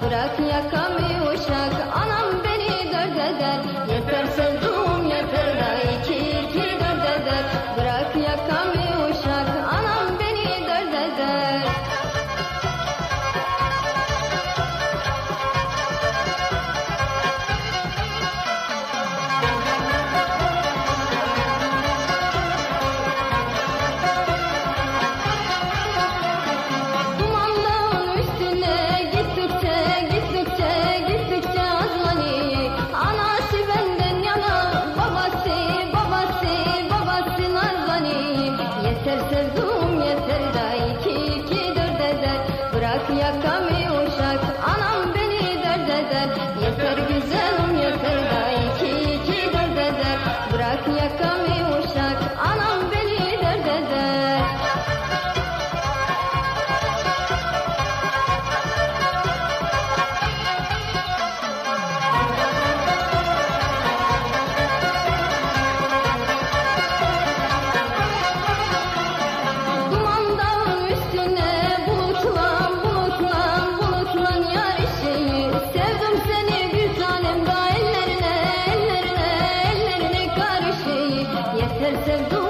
Bırak yakamı uşak, anam beni dert eder. Yeter sevduğum yeter da iki dert eder. Bırak yakamı uşak, anam beni dert eder. Yeter sevduğum yeter da iki dert eder. Bırak yakamı uşak, anam beni dert eder. Yeter güzelim yeter da iki dert eder. Bırak yakamı uşak, anam beni dert eder. Yeter sevduğum